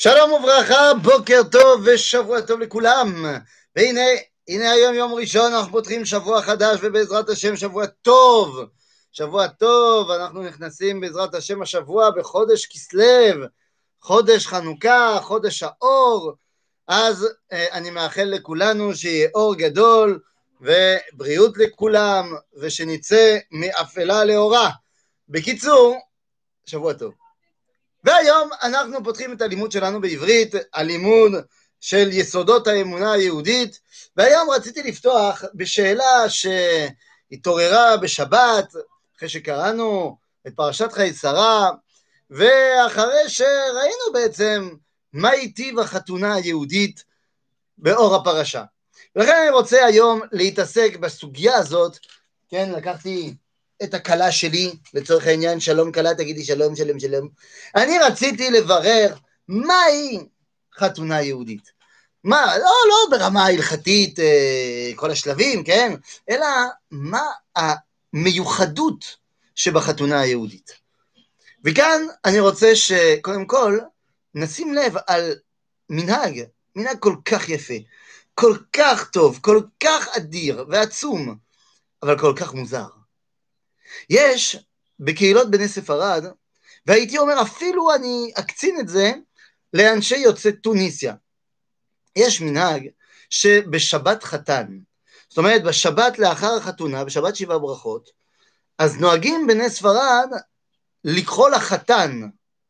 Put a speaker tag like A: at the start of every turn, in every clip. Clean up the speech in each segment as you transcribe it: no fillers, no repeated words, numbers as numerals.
A: שלום וברכה, בוקר טוב ושבוע טוב לכולם. והנה היום יום ראשון, אנחנו פותחים שבוע חדש ובעזרת השם שבוע טוב. שבוע טוב, אנחנו נכנסים בעזרת השם השבוע בחודש כסלו, חודש חנוכה, חודש האור. אז אני מאחל לכולנו שיהיה אור גדול ובריאות לכולם ושנצא מאפלה לאורה. בקיצור, שבוע טוב. והיום אנחנו פותחים את הלימוד שלנו בעברית, הלימוד של יסודות האמונה היהודית, והיום רציתי לפתוח בשאלה שהתעוררה בשבת, אחרי שקראנו את פרשת חיי שרה, ואחרי שראינו בעצם מה טיב החתונה היהודית באור הפרשה. ולכן אני רוצה היום להתעסק בסוגיה הזאת, כן, לקחתי את הקלה שלי, לצורך העניין, שלום קלה, תגידי שלום, שלום, שלום. אני רציתי לברר מהי חתונה יהודית. מה, לא ברמה ההלכתית, כל השלבים, כן? אלא מה המיוחדות שבחתונה היהודית. וכאן אני רוצה שקודם כל נשים לב על מנהג כל כך יפה, כל כך טוב, כל כך אדיר ועצום, אבל כל כך מוזר. יש בקהילות בני ספרד, והייתי אומר אפילו אני אקצין את זה לאנשי יוצאי טוניסיה. יש מנהג שבשבת חתן, זאת אומרת בשבת לאחר החתונה, בשבת 7 ברכות, אז נוהגים בני ספרד לקרוא לחתן,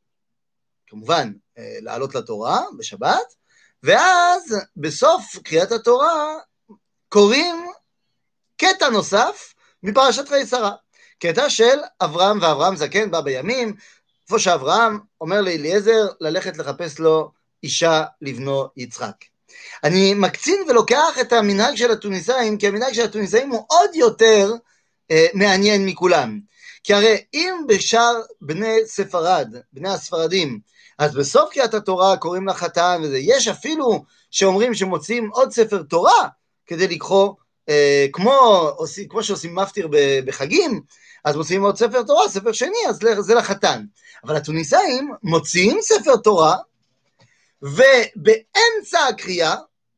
A: כמובן לעלות לתורה בשבת, ואז בסוף קריאת התורה קוראים קטע נוסף מפרשת חיי שרה. קטע של אברהם, ואברהם זקן בא בימים, איפה שאברהם אומר לאליעזר ללכת לחפש לו אישה לבנו יצחק. אני מקצין ולוקח את המנהג של הטוניסאים, כי המנהג של הטוניסאים הוא עוד יותר מעניין מכולם. כי הרי אם בשאר בני ספרד, בני הספרדים, אז בסוף קריאת התורה קוראים לחתן וזה, יש אפילו שאומרים שמוצאים עוד ספר תורה כדי לקרוא, כמו שעושים מפטיר בחגים, אז מוצאים עוד ספר תורה, ספר שני, אז זה לחתן. אבל הטוניסאים מוציאים ספר תורה, ובאמצע הקריאה,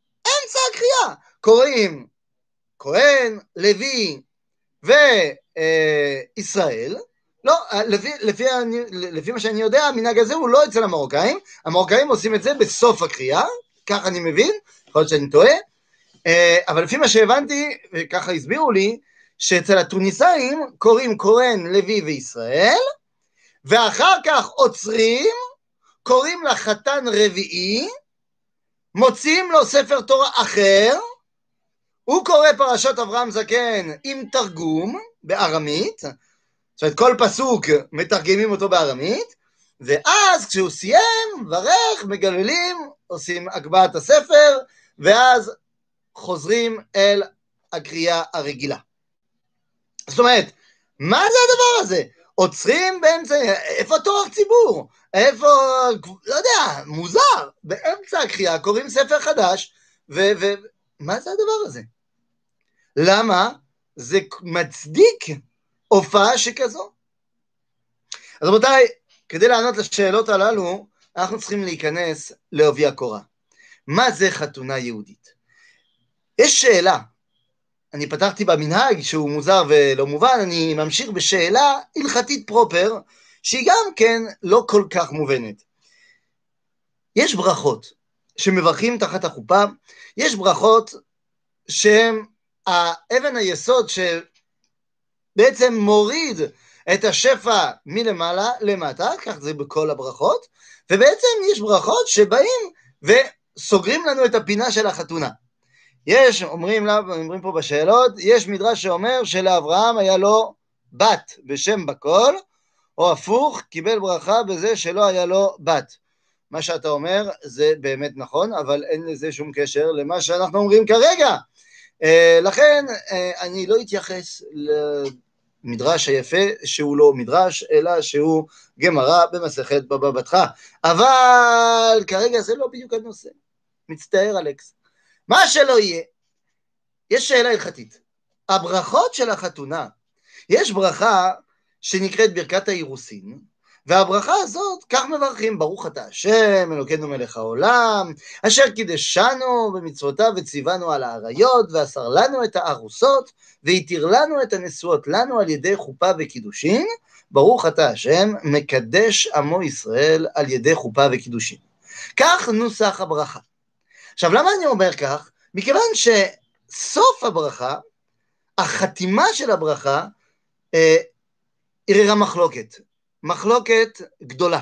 A: קוראים כהן, לוי וישראל. לא, לפי מה שאני יודע, המנהג הזה הוא לא אצל המרוקאים, המרוקאים עושים את זה בסוף הקריאה, כך אני מבין, יכול להיות שאני טועה, אבל לפי מה שהבנתי, וככה הסבירו לי, שאצל הטוניסאים קוראים כהן, לוי וישראל, ואחר כך עוצרים, קוראים לחתן רביעי, מוציאים לו ספר תורה אחר, הוא קורא פרשת אברהם זקן עם תרגום בארמית, זאת אומרת כל פסוק מתרגמים אותו בארמית, ואז כשהוא סיים, ברך, מגללים, עושים הגבהת הספר, ואז חוזרים אל הקריאה הרגילה. זאת אומרת, מה זה הדבר הזה? עוצרים באמצע, איפה תורך ציבור? איפה, לא יודע, מוזר. באמצע הקריאה קוראים ספר חדש, מה זה הדבר הזה? למה זה מצדיק הופעה שכזו? אז רבותיי, כדי לענות לשאלות הללו, אנחנו צריכים להיכנס לעובי הקורה. מה זה חתונה יהודית? יש שאלה, אני פתחתי במנהג שהוא מוזר ולא מובן, אני ממשיך בשאלה הלכתית פרופר, שהיא גם כן לא כל כך מובנת. יש ברכות שמברכים תחת החופה, יש ברכות שהן האבן היסוד שבעצם מוריד את השפע מלמעלה למטה, כך זה בכל הברכות, ובעצם יש ברכות שבאים וסוגרים לנו את הפינה של החתונה. יש, אומרים פה בשאלות, יש מדרש שאומר שלאברהם היה לו בת בשם בקול, או הפוך, קיבל ברכה בזה שלא היה לו בת. מה שאתה אומר זה באמת נכון, אבל אין לזה שום קשר למה שאנחנו אומרים כרגע. לכן אני לא אתייחס למדרש היפה שהוא לא מדרש, אלא שהוא גמרא במסכת בבא בתרא. אבל כרגע זה לא בדיוק הנושא. מצטער אלכס. מה שלא יהיה, יש שאלה הלכתית. הברכות של החתונה, יש ברכה שנקראת ברכת האירוסין, והברכה הזאת, כך מברכים, ברוך אתה השם, אלוקינו מלך העולם, אשר קידשנו במצוותיו וציוונו על האריות, ואסר לנו את הארוסות, והתיר לנו את הנשואות לנו על ידי חופה וקידושין, ברוך אתה השם, מקדש עמו ישראל על ידי חופה וקידושין. כך נוסח הברכה. עכשיו, למה אני אומר כך? מכיוון שסוף הברכה, החתימה של הברכה, עוררה מחלוקת. מחלוקת גדולה.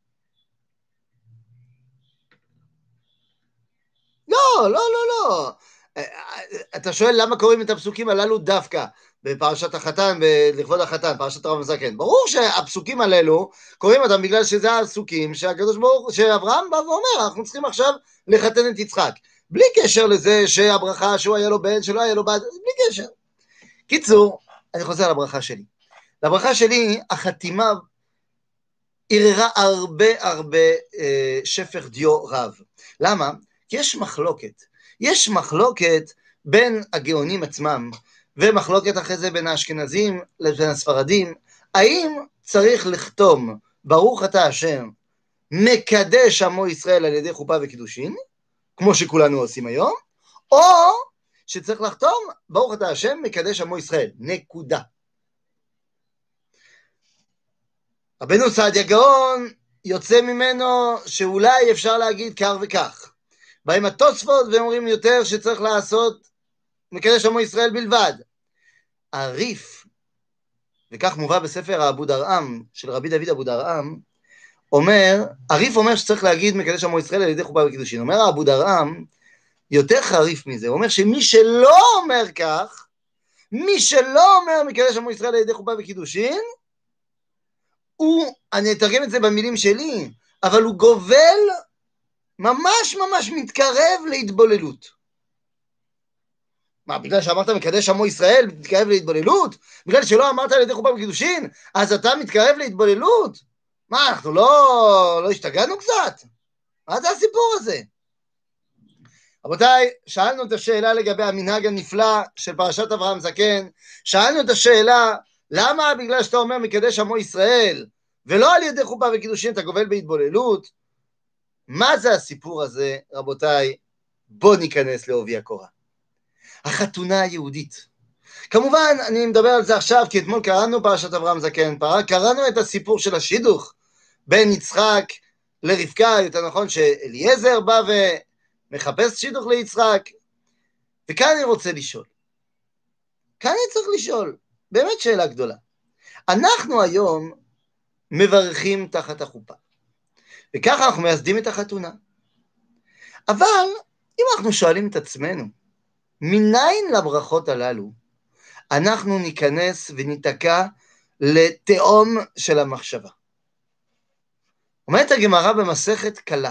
A: לא. אתה שואל למה קוראים את הפסוקים הללו דווקא בפרשת החתן, לכבוד החתן, פרשת הרב המזקן. ברור שהפסוקים הללו קוראים אותם בגלל שזה הפסוקים שהקדוש ברוך הוא, שאברהם בא ואומר, אנחנו צריכים עכשיו לחתן את יצחק. בלי קשר לזה שהברכה שהוא היה לו בן, שלא היה לו בת, בלי קשר. קיצור, אני חוזר לברכה שלי. לברכה שלי, החתימה עוררה הרבה שפך דיו רב. למה? כי יש מחלוקת. יש מחלוקת בין הגאונים עצמם, ומחלוקת אחרי זה בין האשכנזים לבין הספרדים, האם צריך לכתום ברוך אתה השם, מקדש עמו ישראל על ידי חופה וקידושין, כמו שכולנו עושים היום, או שצריך לחתום ברוך אתה השם, מקדש עמו ישראל, נקודה. רבנו סעדיה גאון יוצא ממנו שאולי אפשר להגיד כך וכך. באים התוספות ואומרים יותר שצריך לעשות מקדש עמו ישראל בלבד. הריף, וכך מובא בספר האבו דרעם של רבי דוד אבו דרעם, הריף אומר שצריך להגיד מקדש עמו ישראל על ידי חופה וקידושין. אומר האבו דרעם יותר חריף מזה, הוא אומר שמי שלא אומר כך, מי שלא אומר מקדש עמו ישראל על ידי חופה וקידושין, אני אתרגם את זה במילים שלי, אבל הוא גובל, ממש מתקרב להתבוללות. מה, בגלל שאמרת מקדש עמו ישראל, מתקרב להתבוללות? בגלל שלא אמרת על ידי חופה וקידושין, אז אתה מתקרב להתבוללות? מה, אנחנו לא השתגענו קצת? מה זה הסיפור הזה? רבותיי, שאלנו את השאלה לגבי המנהג הנפלא של פרשת אברהם זקן, שאלנו את השאלה, למה בגלל שאתה אומר מקדש עמו ישראל, ולא על ידי חופה וקידושין אתה גובל בהתבוללות? מה זה הסיפור הזה, רבותיי? בוא ניכנס לעובי הקורה. החתונה היהודית. כמובן, אני מדבר על זה עכשיו, כי אתמול קראנו פרשת אברהם זקן, קראנו את הסיפור של השידוך, בין יצחק לרבקה, יותר נכון שאליעזר בא ומחפש שידוך ליצחק, וכאן אני רוצה לשאול. כאן אני צריך לשאול, באמת שאלה גדולה. אנחנו היום מברכים תחת החופה, וככה אנחנו מייסדים את החתונה. אבל אם אנחנו שואלים את עצמנו, מניין לברכות הללו, אנחנו ניכנס וניתקע לתאום של המחשבה. אומרת הגמרא במסכת קלה,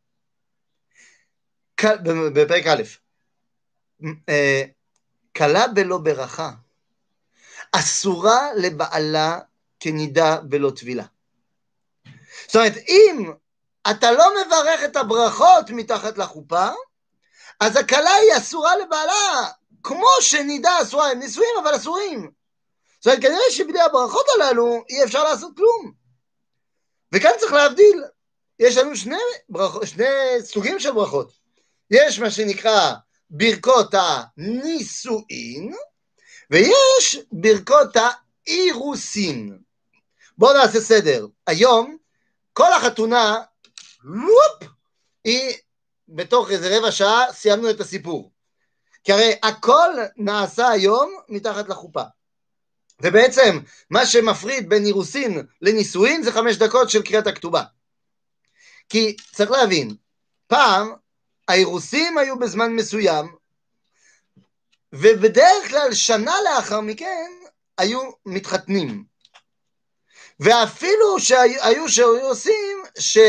A: בפרק א', קלה בלא ברכה, אסורה לבעלה כנידה בלא טבילה. זאת אומרת, אם אתה לא מברך את הברכות מתחת לחופה, אז הקלה היא אסורה לבעלה, כמו שנידה אסורה, הם נישואים אבל אסורים. זאת אומרת, כנראה שבלי הברכות הללו אי אפשר לעשות כלום. וכאן צריך להבדיל, יש לנו שני סוגים של ברכות. יש מה שנקרא ברכות הנישואין, ויש ברכות האירוסין. בואו נעשה סדר. היום, כל החתונה, היא בתוך איזה רבע שעה סיימנו את הסיפור. כי הרי הכל נעשה היום מתחת לחופה. ובעצם מה שמפריד בין אירוסין לנישואין זה 5 דקות של קריאת הכתובה. כי צריך להבין, פעם האירוסים היו בזמן מסוים, ובדרך כלל שנה לאחר מכן היו מתחתנים. ואפילו שהיו עושים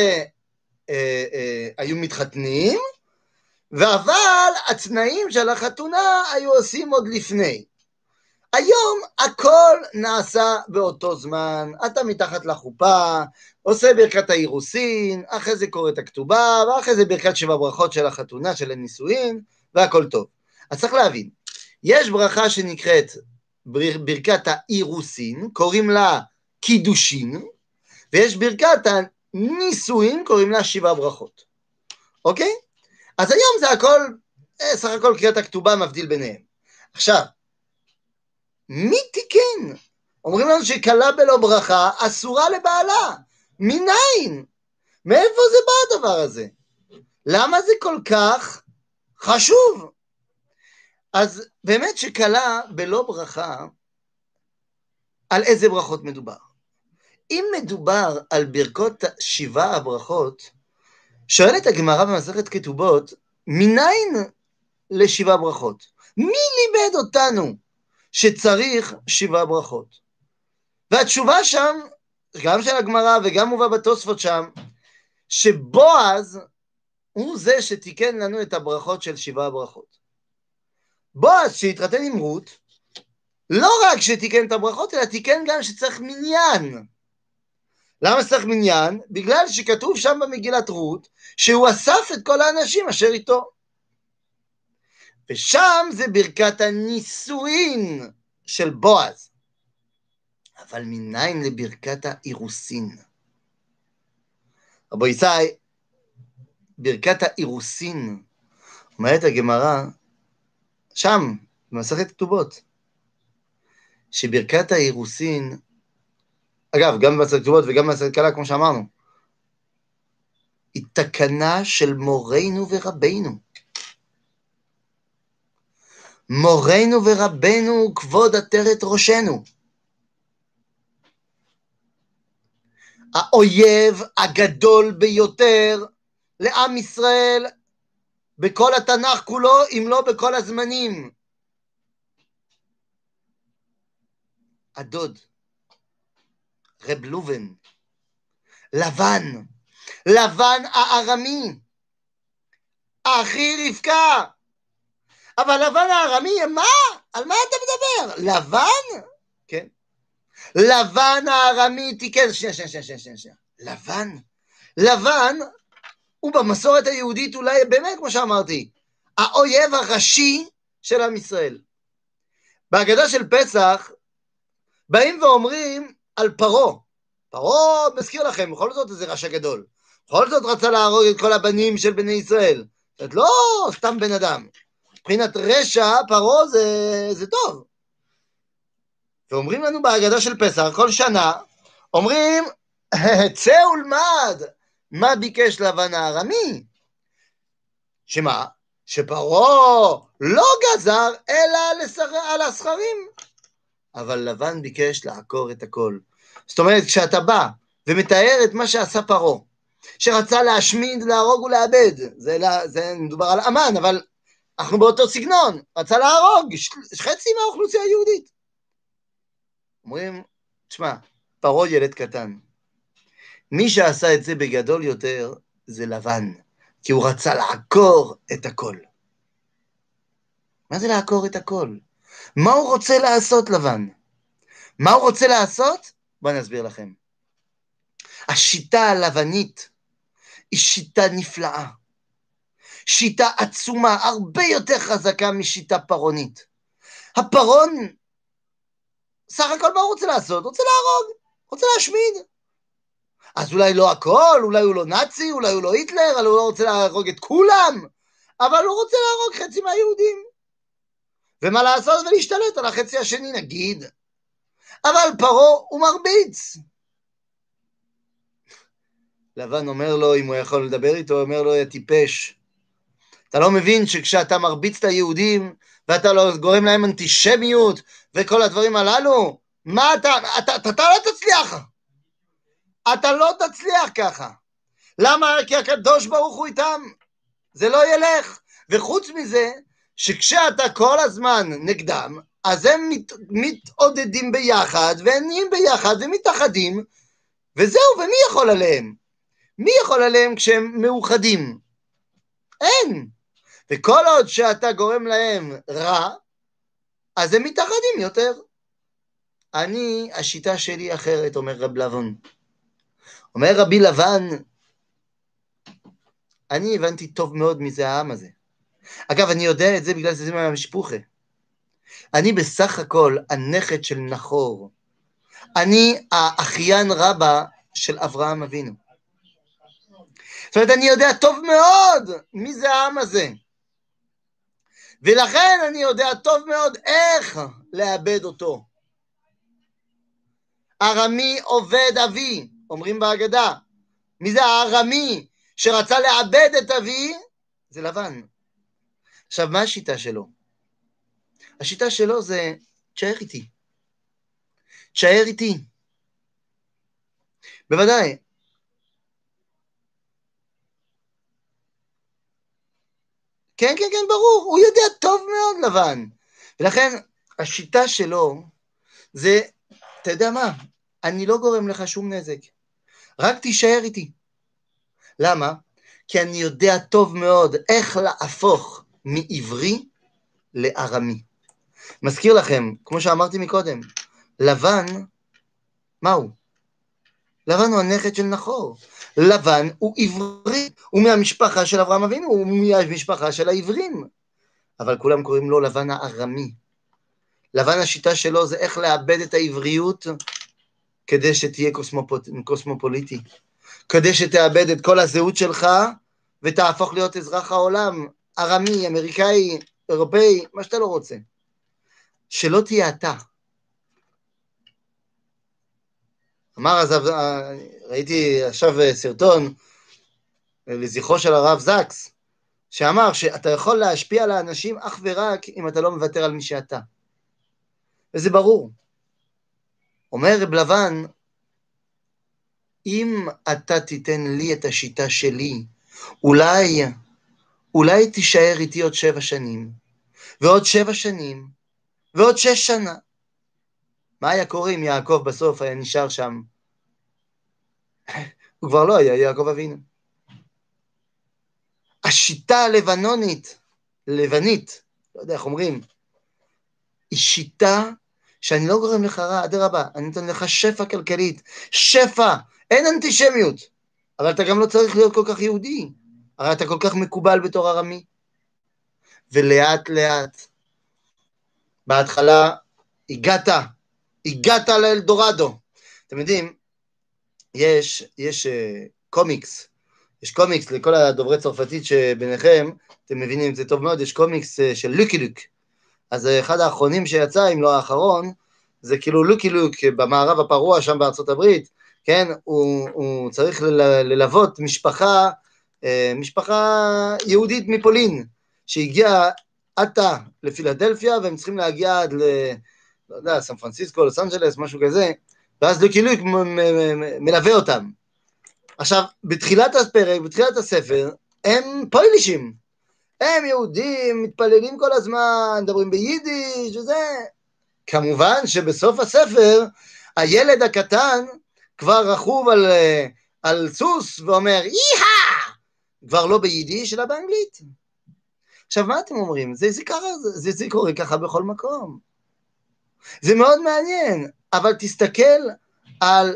A: שהיו מתחתנים, אבל התנאים של החתונה היו עושים עוד לפני. היום הכל נעשה באותו זמן, אתה מתחת לחופה, עושה ברכת האירוסין, אחרי זה קורא את הכתובה, ואחרי זה ברכת 7 ברכות של החתונה, של הנישואין, והכל טוב. אז צריך להבין, יש ברכה שנקראת ברכת האירוסין, קוראים לה קידושין, ויש ברכת הנישואין, קוראים לה 7 ברכות. אוקיי? אז היום זה הכל, סך הכל קריאת הכתובה מבדיל ביניהם. עכשיו, מי תיקן? אומרים לנו שכלה בלא ברכה אסורה לבעלה. מניין? מאיפה זה בא הדבר הזה? למה זה כל כך חשוב? אז באמת שכלה בלא ברכה, על איזה ברכות מדובר? אם מדובר על ברכות 7 הברכות, שואלת הגמרא במסכת כתובות, מניין ל7 ברכות? מי לימד אותנו שצריך 7 ברכות? והתשובה שם, גם של הגמרא וגם מובא בתוספות שם, שבועז הוא זה שתיקן לנו את הברכות של 7 הברכות. בועז שהתחתן עם רות, לא רק שתיקן את הברכות, אלא תיקן גם שצריך מניין. למה צריך מניין? בגלל שכתוב שם במגילת רות, שהוא אסף את כל האנשים אשר איתו. ושם זה ברכת הנישואין של בועז. אבל מניין לברכת האירוסין? רבו ישי, ברכת האירוסין, אומרת הגמרא, שם, במסכת כתובות, שברכת האירוסין, אגב, גם במסכת כתובות וגם במסכת קלה, כמו שאמרנו, היא תקנה של מורנו ורבנו. מורנו ורבנו כבוד עטרת ראשנו. האויב הגדול ביותר לעם ישראל בכל התנ"ך כולו, אם לא בכל הזמנים. הדוד, רב לובן, לבן הארמי, אחי רבקה. אבל לבן הארמי, מה? על מה אתה מדבר? לבן? כן. לבן הארמי תיקן, שנייה. לבן הוא במסורת היהודית אולי באמת, כמו שאמרתי, האויב הראשי של עם ישראל. בהגדה של פסח, באים ואומרים על פרעה. פרעה מזכיר לכם, בכל זאת איזה רשע גדול. בכל זאת רצה להרוג את כל הבנים של בני ישראל. זאת לא סתם בן אדם. מבחינת רשע, פרעה זה טוב. ואומרים לנו בהגדה של פסח, כל שנה, אומרים, צא ולמד, מה ביקש לבן הארמי? שמה? שפרעה לא גזר, אלא על הסכרים. אבל לבן ביקש לעקור את הכל. זאת אומרת, כשאתה בא ומתאר את מה שעשה פרעה, שרצה להשמיד, להרוג ולאבד, זה מדובר על אמן, אבל אנחנו באותו סגנון, רצה להרוג חצי מהאוכלוסייה היהודית. אומרים, תשמע, פרעה ילד קטן. מי שעשה את זה בגדול יותר, זה לבן, כי הוא רצה לעקור את הכל. מה זה לעקור את הכל? מה הוא רוצה לעשות, לבן? מה הוא רוצה לעשות? בואו נסביר לכם. השיטה הלבנית היא שיטה נפלאה. שיטה עצומה, הרבה יותר חזקה משיטה פרעונית. הפרעון, סך הכל מה הוא רוצה לעשות? רוצה להרוג, רוצה להשמיד. אז אולי לא הכל, אולי הוא לא נאצי, אולי הוא לא היטלר, אולי הוא לא רוצה להרוג את כולם, אבל הוא רוצה להרוג חצי מהיהודים. ומה לעשות ולהשתלט על החצי השני, נגיד. אבל פרעה הוא מרביץ. לבן אומר לו, אם הוא יכול לדבר איתו, אומר לו, יא טיפש. אתה לא מבין שכשאתה מרביץ את היהודים, ואתה לא גורם להם אנטישמיות, וכל הדברים הללו, מה אתה לא תצליח. אתה לא תצליח ככה. למה? כי הקדוש ברוך הוא איתם. זה לא ילך. וחוץ מזה, שכשאתה כל הזמן נגדם, אז הם מתעודדים ביחד, והם נהיים ביחד, ומתאחדים, וזהו, ומי יכול עליהם? מי יכול עליהם כשהם מאוחדים? אין. וכל עוד שאתה גורם להם רע, אז הם מתאחדים יותר. השיטה שלי אחרת, אומר רב לבן. אומר רבי לבן, אני הבנתי טוב מאוד מזה העם הזה. אגב, אני יודע את זה בגלל שזה מהמשפוחה. אני בסך הכל הנכד של נחור. אני האחיין רבא של אברהם אבינו. זאת אומרת, אני יודע טוב מאוד מי זה העם הזה. ולכן אני יודע טוב מאוד איך לאבד אותו. ארמי עובד אבי, אומרים בהגדה. מי זה הארמי שרצה לאבד את אבי? זה לבן. עכשיו, מה השיטה שלו? השיטה שלו זה, תשאר איתי. תשאר איתי. בוודאי. כן, כן, כן, ברור. הוא יודע טוב מאוד לבן. ולכן, השיטה שלו זה, אתה יודע מה? אני לא גורם לך שום נזק. רק תישאר איתי. למה? כי אני יודע טוב מאוד איך להפוך מעברי לארמי. מזכיר לכם, כמו שאמרתי מקודם, לבן, מה הוא? לבן הוא הנכד של נחור. לבן הוא עברי, הוא מהמשפחה של אברהם אבינו, הוא מהמשפחה של העברים. אבל כולם קוראים לו לבן הארמי. לבן השיטה שלו זה איך לאבד את העבריות כדי שתהיה קוסמופוליטי. כדי שתאבד את כל הזהות שלך ותהפוך להיות אזרח העולם, ארמי, אמריקאי, אירופאי, מה שאתה לא רוצה. שלא תהיה אתה. אמר אז, ראיתי עכשיו סרטון לזכרו של הרב זקס, שאמר שאתה יכול להשפיע על האנשים אך ורק אם אתה לא מוותר על מי שאתה. וזה ברור. אומר רב לבן, אם אתה תיתן לי את השיטה שלי, אולי תישאר איתי עוד 7 שנים, ועוד 7 שנים, ועוד 6 שנה. מה היה קורה אם יעקב בסוף היה נשאר שם? הוא כבר לא היה יעקב אבינו. השיטה הלבנונית, לבנית, לא יודע איך אומרים, היא שיטה שאני לא גורם לך רע, אדרבה, אני נותן לך שפע כלכלית, שפע, אין אנטישמיות, אבל אתה גם לא צריך להיות כל כך יהודי, הרי אתה כל כך מקובל בתור ארמי. ולאט לאט, בהתחלה הגעת לאלדורדו. אתם יודעים, יש קומיקס, יש קומיקס לכל הדוברי צרפתית שביניכם, אתם מבינים את זה טוב מאוד, יש קומיקס של לוקי לוק. אז אחד האחרונים שיצא, אם לא האחרון, זה כאילו לוקי לוק במערב הפרוע שם בארצות הברית, כן, הוא צריך ללוות משפחה יהודית מפולין, שהגיעה עתה לפילדלפיה, והם צריכים להגיע עד לא יודע, סן פרנסיסקו, לוס אנג'לס, משהו כזה, ואז לוקי לוק מלווה אותם. עכשיו, בתחילת הפרק, בתחילת הספר, הם פוילישים, הם יהודים, מתפללים כל הזמן, מדברים ביידיש וזה. כמובן שבסוף הספר, הילד הקטן כבר רכוב על סוס ואומר, איהה! כבר לא ביידיש, אלא באנגלית. עכשיו, מה אתם אומרים? זה קורה ככה בכל מקום. זה מאוד מעניין, אבל תסתכל על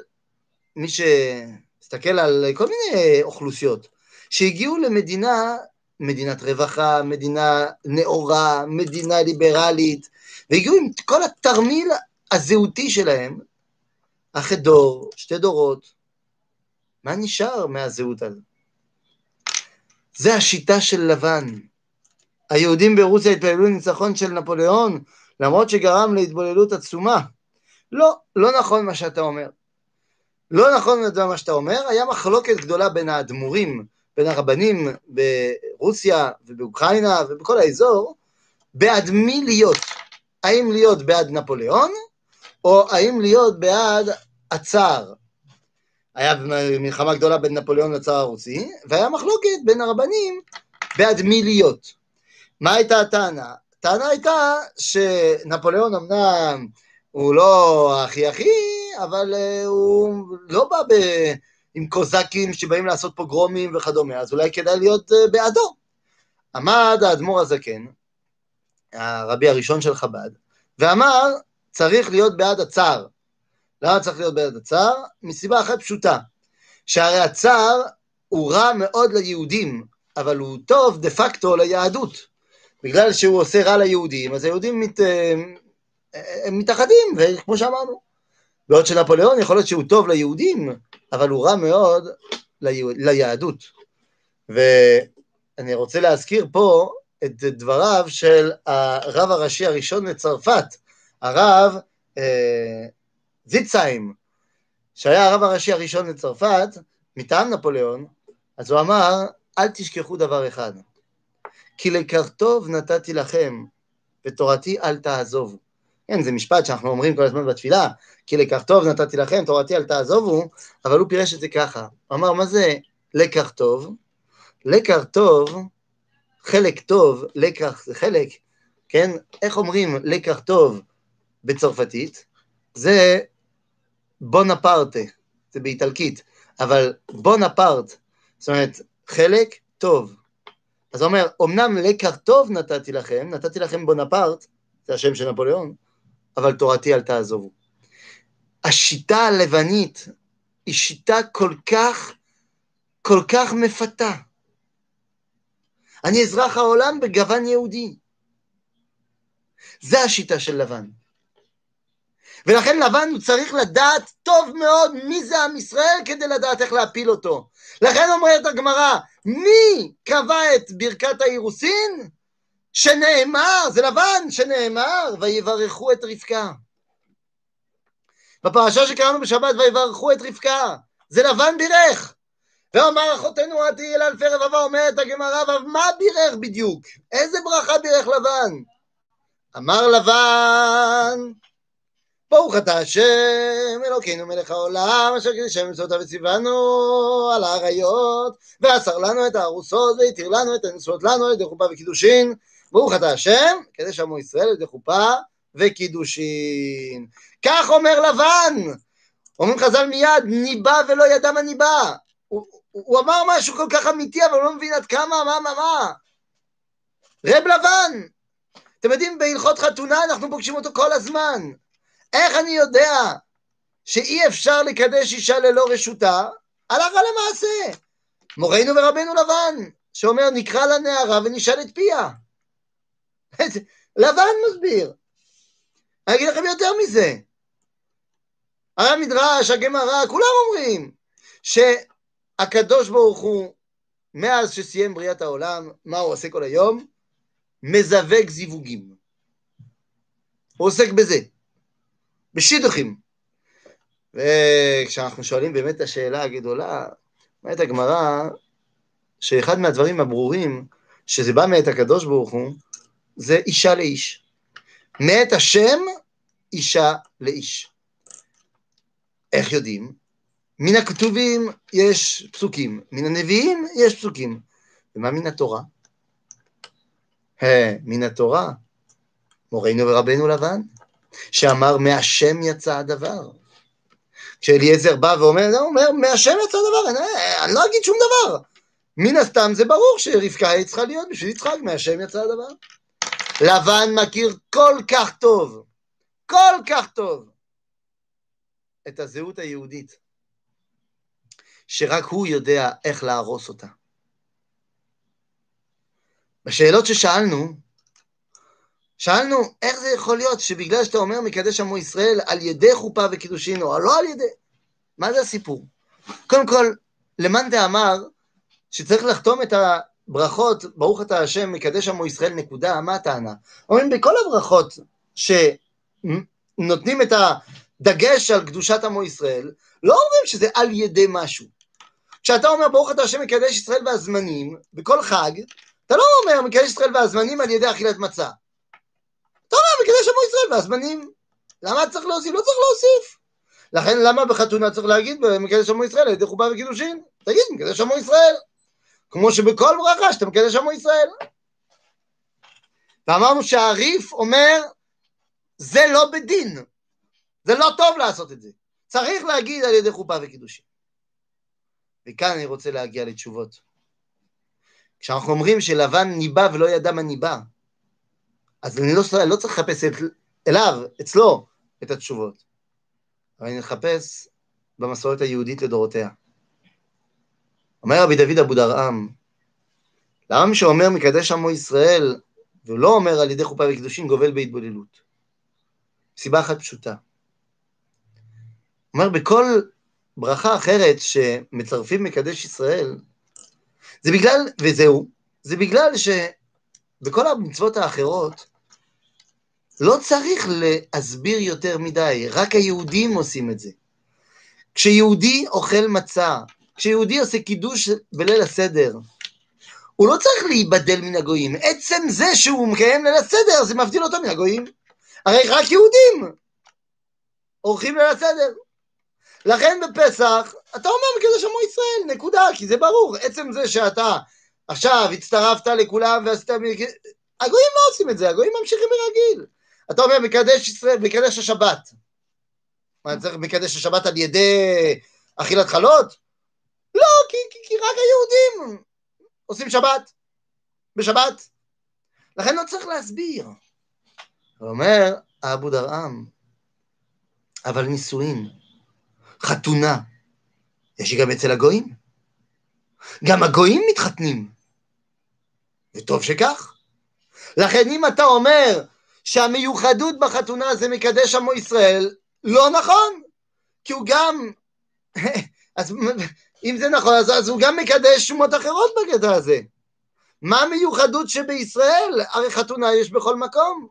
A: תסתכל על כל מיני אוכלוסיות, שהגיעו מדינת רווחה, מדינה נאורה, מדינה ליברלית, והגיעו עם כל התרמיל הזהותי שלהם, אחרי דור, 2 דורות, מה נשאר מהזהות הזאת? זה השיטה של לבן. היהודים ברוסיה התפללו ניצחון של נפוליאון, למרות שגרם להתבוללות עצומה. לא נכון מה שאתה אומר. לא נכון מה שאתה אומר, היה מחלוקת גדולה בין האדמו"רים, בין הרבנים ברוסיה ובאוקראינה ובכל האזור, בעד מי להיות. האם להיות בעד נפוליאון, או האם להיות בעד הצאר. היה מלחמה גדולה בין נפוליאון לצאר הרוסי, והיה מחלוקת בין הרבנים בעד מי להיות. מה הייתה הטענה? הטענה הייתה שנפוליאון אמנם הוא לא הכי, אבל הוא לא בא עם קוזקים שבאים לעשות פוגרומים וכדומה, אז אולי כדאי להיות בעדו. עמד האדמו"ר הזקן, הרבי הראשון של חב"ד, ואמר, צריך להיות בעד הצאר. למה צריך להיות בעד הצאר? מסיבה אחת פשוטה, שהרי הצאר הוא רע מאוד ליהודים, אבל הוא טוב דה פקטו ליהדות. בגלל שהוא עושה רע ליהודים, אז היהודים מתאחדים, וכמו שאמרנו. בעוד שנפוליאון יכול להיות שהוא טוב ליהודים, אבל הוא רע מאוד ליהדות. ואני רוצה להזכיר פה את דבריו של הרב הראשי הראשון לצרפת, הרב זיצהיים, שהיה הרב הראשי הראשון לצרפת, מטעם נפוליאון. אז הוא אמר, אל תשכחו דבר אחד, כי לקרטוב נתתי לכם, ותורתי אל תעזובו. כן, זה משפט שאנחנו אומרים כל הזמן בתפילה, כי לקרטוב נתתי לכם, תורתי אל תעזובו, אבל הוא פירש את זה ככה. הוא אמר, מה זה לקרטוב? לקרטוב, חלק טוב, לקח זה חלק, כן? איך אומרים לקח טוב בצרפתית? זה בונפרטה, זה באיטלקית, אבל בונפרט, זאת אומרת, חלק טוב. אז הוא אומר, אמנם לקח טוב נתתי לכם בונפרט, זה השם של נפוליאון, אבל תורתי אל תעזובו. השיטה הלבנית היא שיטה כל כך מפתה. אני אזרח העולם בגוון יהודי. זה השיטה של לבן. ולכן לבן הוא צריך לדעת טוב מאוד מי זה עם ישראל כדי לדעת איך להפיל אותו. לכן אומרת הגמרא, מי קבע את ברכת האירוסין? שנאמר, זה לבן שנאמר, ויברכו את רבקה. בפרשה שקראנו בשבת, ויברכו את רבקה, זה לבן בירך. ואומר אחותנו עתי אל אלפי רבבה, אומרת הגמרא, מה בירך בדיוק? איזה ברכה בירך לבן? אמר לבן, ברוך אתה השם אלוקינו מלך העולם, אשר קידש מצוותיו וציוונו על האריות, ואסר לנו את הארוסות, והתיר לנו את הנשואות לנו על ידי חופה וקידושין. ברוך אתה השם, קידש עמו ישראל על ידי חופה וקידושין. כך אומר לבן. אומרים חז"ל מיד, ניבא ולא ידע מה ניבא. הוא אמר משהו כל כך אמיתי, אבל לא מבין עד כמה, מה. רב לבן. אתם יודעים, בהלכות חתונה אנחנו פוגשים אותו כל הזמן. איך אני יודע שאי אפשר לקדש אישה ללא רשותה? הלכה למעשה. מורנו ורבנו לבן, שאומר נקרא לנערה ונשאל את פיה. לבן מסביר. אני אגיד לכם יותר מזה. הרי המדרש, הגמרא, כולם אומרים שהקדוש ברוך הוא, מאז שסיים בריאת העולם, מה הוא עושה כל היום? מזווג זיווגים. הוא עוסק בזה. בשידוכים. וכשאנחנו שואלים באמת את השאלה הגדולה, אומרת הגמרא, שאחד מהדברים הברורים, שזה בא מאת הקדוש ברוך הוא, זה אישה לאיש. מאת השם, אישה לאיש. איך יודעים? מן הכתובים יש פסוקים, מן הנביאים יש פסוקים. ומה מן התורה? מן התורה, מורנו ורבנו לבן, שאמר מהשם יצא הדבר. כשאליעזר בא ואומר, מהשם יצא הדבר, אני לא אגיד שום דבר. מן הסתם זה ברור שרבקה היא צריכה להיות בשביל יצחק, מהשם יצא הדבר. לבן מכיר כל כך טוב, את הזהות היהודית, שרק הוא יודע איך להרוס אותה. בשאלות ששאלנו, איך זה יכול להיות שבגלל שאתה אומר מקדש עמו ישראל על ידי חופה וקידושין, או לא על ידי, מה זה הסיפור? קודם כל, למאן דאמר שצריך לחתום את הברכות, ברוך אתה השם מקדש עמו ישראל נקודה, מה הטענה? אומרים בכל הברכות שנותנים את הדגש על קדושת עמו ישראל, לא אומרים שזה על ידי משהו. כשאתה אומר ברוך אתה השם מקדש ישראל והזמנים, בכל חג, אתה לא אומר מקדש ישראל והזמנים על ידי אכילת מצה. אתה אומר מקדש עמו ישראל והזמנים. למה צריך להוסיף? לא צריך להוסיף. לכן למה בחתונה צריך להגיד מקדש עמו ישראל על ידי חופה וקידושין? תגיד מקדש עמו ישראל. כמו שבכל ברכה שאתה מקדש עמו ישראל. ואמרנו שהריף אומר, זה לא בדין. זה לא טוב לעשות את זה. צריך להגיד על ידי חופה וקידושין. וכאן אני רוצה להגיע לתשובות. כשאנחנו אומרים שלבן ניבא ולא ידע מה ניבא, אז אני לא צריך לחפש אצלו את התשובות. אבל אני נחפש במסורת היהודית לדורותיה. אומר רבי דוד אבודרעם, למה מי שאומר מקדש עמו ישראל, ולא אומר על ידי חופה וקידושין, גובל בהתבוללות? סיבה אחת פשוטה. אומר, בכל ברכה אחרת שמצרפים מקדש ישראל, זה בגלל, וזהו, זה בגלל שבכל המצוות האחרות, לא צריך להסביר יותר מדי, רק היהודים עושים את זה. כשיהודי אוכל מצה, כשיהודי עושה קידוש בליל הסדר, הוא לא צריך להיבדל מן הגויים. עצם זה שהוא מקיים ליל הסדר, זה מבדיל אותו מן הגויים. הרי רק יהודים עורכים ליל הסדר. לכן בפסח, אתה אומר מקדש עמו ישראל, נקודה, כי זה ברור. עצם זה שאתה עכשיו הצטרפת לכולם ועשית... הגויים לא עושים את זה, הגויים ממשיכים ברגיל. אתה אומר מקדש ישראל, מקדש השבת. מה, צריך מקדש השבת על ידי אכילת חלות? לא, כי רק היהודים עושים שבת, בשבת. לכן לא צריך להסביר. הוא אומר, אבו דרעם, אבל נישואין, חתונה, יש גם אצל הגויים. גם הגויים מתחתנים. וטוב שכך. לכן אם אתה אומר שהמיוחדות בחתונה זה מקדש עמו ישראל, לא נכון. כי הוא גם, אז אם זה נכון, אז הוא גם מקדש שומות אחרות בקטע הזה. מה המיוחדות שבישראל? הרי חתונה יש בכל מקום.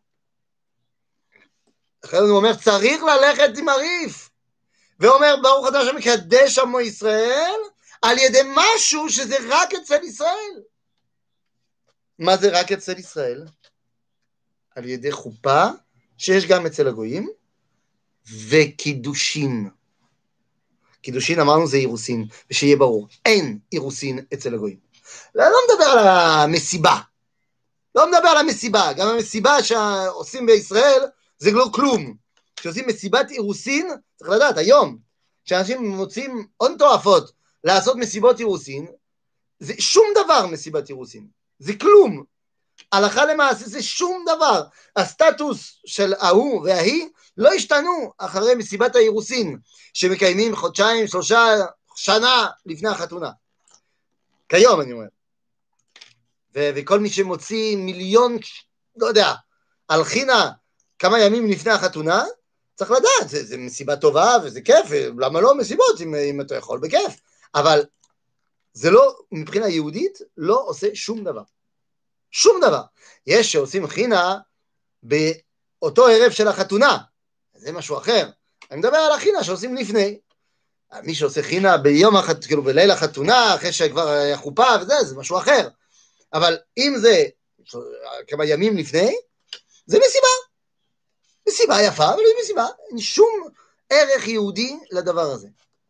A: לכן הוא אומר, צריך ללכת עם הריף. ואומר, ברוך אתה שמקדש עמו ישראל, על ידי משהו שזה רק אצל ישראל. מה זה רק אצל ישראל? על ידי חופה, שיש גם אצל הגויים, וקידושין. קידושין אמרנו זה אירוסין, ושיהיה ברור, אין אירוסין אצל הגויים. לא מדבר על המסיבה. לא מדבר על המסיבה. גם המסיבה שעושים בישראל, זה לא כלום. כשעושים מסיבת אירוסין, צריך לדעת, היום, כשאנשים מוצאים הון תועפות לעשות מסיבות אירוסין, זה שום דבר מסיבת אירוסין. זה כלום. הלכה למעשה זה שום דבר. הסטטוס של ההוא וההיא לא השתנו אחרי מסיבת האירוסין, שמקיימים חודשיים, 3 שנה לפני החתונה. כיום אני אומר. וכל מי שמוציא מיליון, לא יודע, על חינה כמה ימים לפני החתונה, צריך לדעת, זה מסיבה טובה וזה כיף, למה לא מסיבות אם אתה יכול בכיף, אבל זה לא, מבחינה יהודית, לא עושה שום דבר. שום דבר. יש שעושים חינה באותו ערב של החתונה, זה משהו אחר. אני מדבר על החינה שעושים לפני. מי שעושה חינה ביום כאילו בליל החתונה, אחרי שכבר היה חופה וזה, זה משהו אחר. אבל אם זה כמה ימים לפני, זה מסיבה. מסיבה יפה, אבל היא מסיבה. אין שום ערך יהודי לדבר הזה.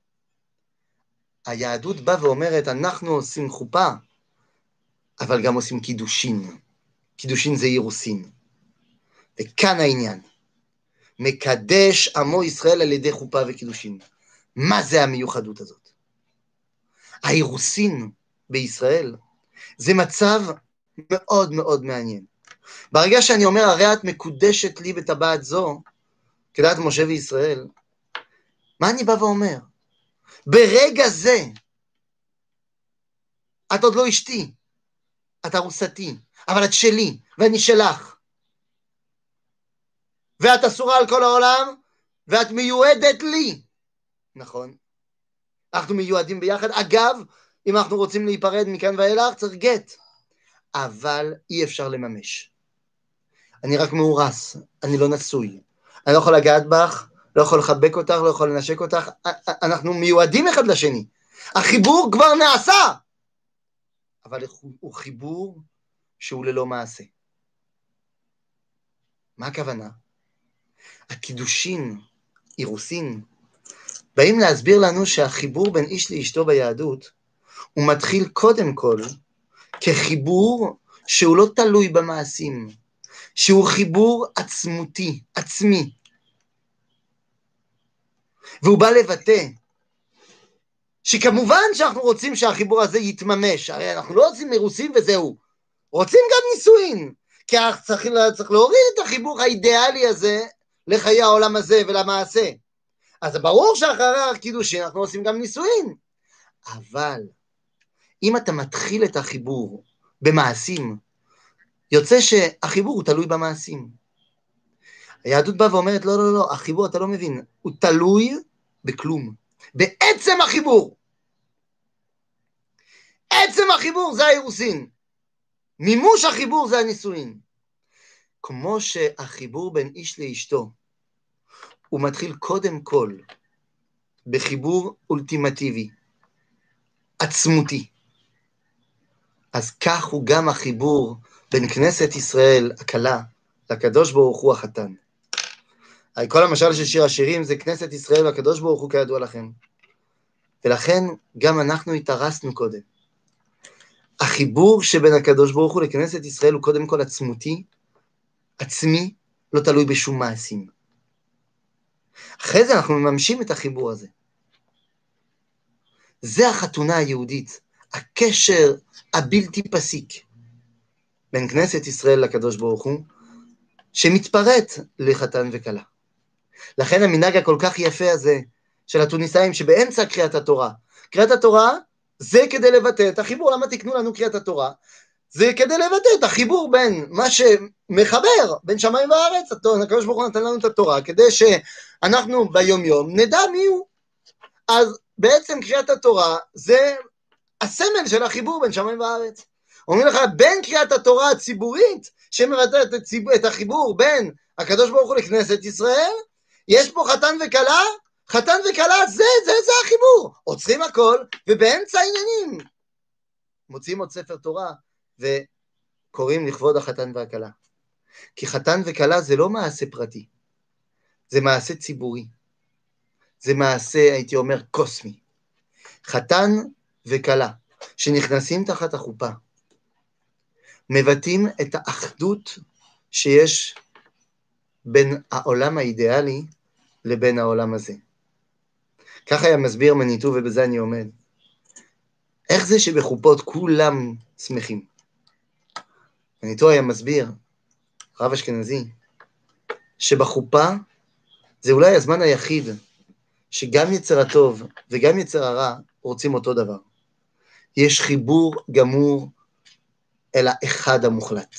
A: היהדות באה ואומרת, אנחנו עושים חופה, אבל גם עושים קידושין. קידושין זה אירוסין. וכאן העניין. מקדש עמו ישראל על ידי חופה וקידושין. מה זה המיוחדות הזאת? האירוסין בישראל זה מצב מאוד מאוד מעניין. ברגע שאני אומר, הרי את מקודשת לי בטבעת זו, כדעת משה וישראל, מה אני בא ואומר? ברגע זה, את עוד לא אשתי, את ארוסתי, אבל את שלי, ואני שלך. ואת אסורה על כל העולם, ואת מיועדת לי. נכון. אנחנו מיועדים ביחד. אגב, אם אנחנו רוצים להיפרד מכאן ואילך, צריך גט. אבל אי אפשר לממש. אני רק מאורס, אני לא נשוי. אני לא יכול לגעת בך, לא יכול לחבק אותך, לא יכול לנשק אותך. אנחנו מיועדים אחד לשני. החיבור כבר נעשה. אבל הוא חיבור שהוא ללא מעשה. מה הכוונה? הקידושין, אירוסין, באים להסביר לנו שהחיבור בין איש לאשתו ביהדות, הוא מתחיל קודם כל כחיבור שהוא לא תלוי במעשים, שהוא חיבור עצמותי, עצמי. והוא בא לבטא, שכמובן שאנחנו רוצים שהחיבור הזה יתממש, הרי אנחנו לא רוצים אירוסין וזהו, רוצים גם נישואין, כי צריך להוריד את החיבור האידיאלי הזה לחיי העולם הזה ולמעשה. אז ברור שאחרי הקידושין אנחנו עושים גם נישואין. אבל אם אתה מתחיל את החיבור במעשים, יוצא שהחיבור הוא תלוי במעשים. היהדות באה ואומרת, לא, לא, לא, החיבור אתה לא מבין, הוא תלוי בכלום. בעצם החיבור. עצם החיבור זה האירוסין. מימוש החיבור זה הנישואין. כמו שהחיבור בין איש לאשתו, הוא מתחיל קודם כל בחיבור אולטימטיבי, עצמותי. אז כך הוא גם החיבור בין כנסת ישראל, הכלה, לקדוש ברוך הוא החתן. כל המשל של שיר השירים זה כנסת ישראל והקדוש ברוך הוא כידוע לכם. ולכן גם אנחנו התארסנו קודם. החיבור שבין הקדוש ברוך הוא לכנסת ישראל הוא קודם כל עצמותי, עצמי, לא תלוי בשום מעשים. אחרי זה אנחנו מממשים את החיבור הזה. זה החתונה היהודית, הקשר הבלתי פסיק בין כנסת ישראל לקדוש ברוך הוא, שמתפרט לחתן וכלה. לכן המנהג הכל כך יפה הזה של התוניסאים שבאמצע קריאת התורה, קריאת התורה זה כדי לבטא את החיבור. למה תקנו לנו קריאת התורה? זה כדי לבטא את החיבור בין מה שמחבר בין שמיים וארץ. הקדוש ברוך הוא נתן לנו את התורה כדי שאנחנו ביום יום נדע מי הוא. אז בעצם קריאת התורה זה הסמל של החיבור בין שמיים וארץ. אומרים לך, בין קריאת התורה הציבורית שמבטאת את החיבור בין הקדוש ברוך הוא לכנסת ישראל, יש פה חתן וכלה, חתן וכלה זה החיבור. עוצרים הכל ובאמצע העניינים מוצאים עוד ספר תורה וקוראים לכבוד החתן והכלה. כי חתן וכלה זה לא מעשה פרטי, זה מעשה ציבורי. זה מעשה, הייתי אומר, קוסמי. חתן וכלה שנכנסים תחת החופה, מבטאים את האחדות שיש בין העולם האידיאלי לבין העולם הזה. ככה היה מסביר מניטו, ובזה אני עומד. איך זה שבחופות כולם שמחים? מניטו היה מסביר, רב אשכנזי, שבחופה זה אולי הזמן היחיד שגם יצר הטוב וגם יצר הרע רוצים אותו דבר. יש חיבור גמור אל האחד המוחלט.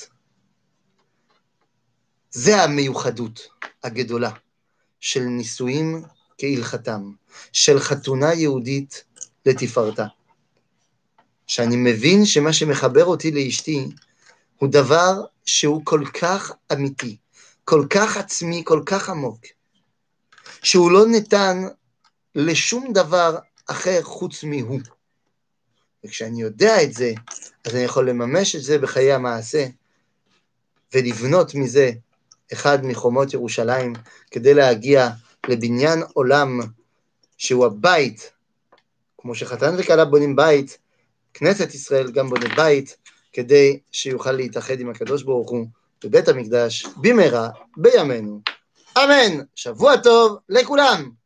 A: זה המיוחדות הגדולה של נישואים כהלכתם, של חתונה יהודית לתפארתה. שאני מבין שמה שמחבר אותי לאשתי הוא דבר שהוא כל כך אמיתי, כל כך עצמי, כל כך עמוק, שהוא לא ניתן לשום דבר אחר חוץ מהו. וכשאני יודע את זה, אז אני יכול לממש את זה בחיי המעשה, ולבנות מזה אחד מחומות ירושלים, כדי להגיע לבניין עולם שהוא הבית, כמו שחתן וכלה בונים בית, כנסת ישראל גם בונה בית, כדי שיוכל להתאחד עם הקדוש ברוך הוא בבית המקדש, במהרה, בימינו. אמן. שבוע טוב לכולם.